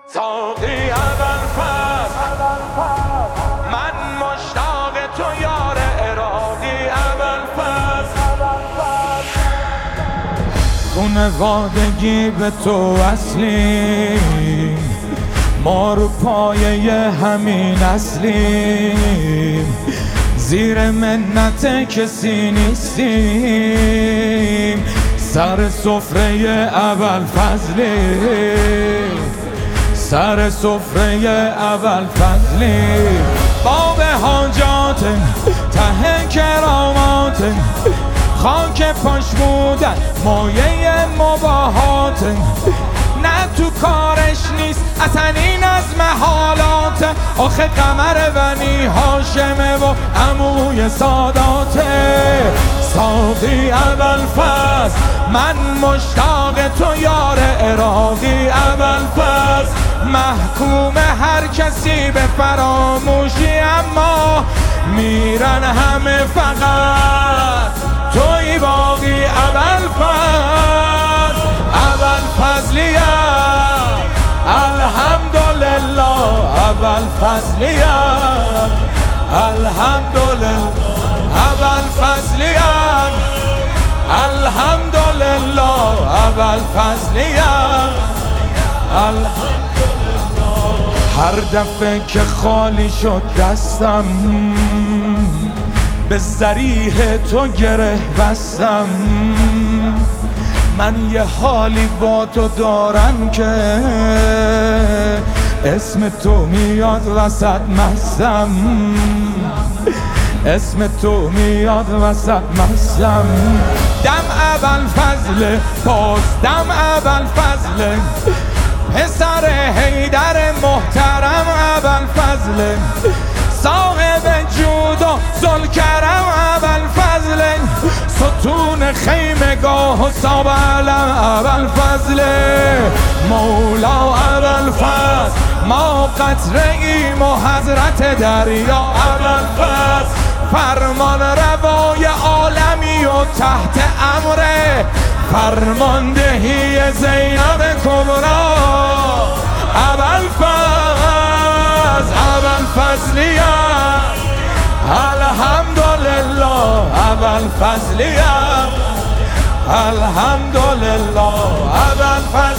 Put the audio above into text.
ساقی ابوالفضل من مشتاق تو یار عراقی ابوالفضل خونوادگی به تو اصلی ما رو پایه همین اصلیم زیر منت کسی نیستیم سر سفره ابوالفضلیم سر سفره ابوالفضلیم باب حاجات ته کرامات خاک پاش بودن مایه مباهات نه تو کارش نیست اصلا این از محالات آخه قمر بنی هاشمه و عموی ساداته ساقی ابوالفضل من مشتاق تو یار عراقی ابوالفضل محکوم هر کسی به فراموشی اما میرن همه فقط توی باقی ابوالفضل ابوالفضلیم الحمدلله ابوالفضلیم الحمدلله ابوالفضلیم الحمدلله ابوالفضلیم هر دفعه که خالی شد دستم به ذریح تو گره بستم من یه حالی با تو دارم که اسم تو میاد وسط مستم اسم تو میاد وسط مستم دم ابوالفضل باز دم ابوالفضل پسر حیدر محترم ابوالفضل صاحب جود و ذوالکرم ابوالفضل ستون خیمگاه و صاب علم ابوالفضل مولا ابوالفضل ما قطره ایم و حضرت دریا ابوالفضل فرمان روای عالمی و تحت امر فرماندهی زینب کبرا ابوالفضل ابوالفضلیم الحمدلله ابوالفضلیم الحمدلله ابوالفضل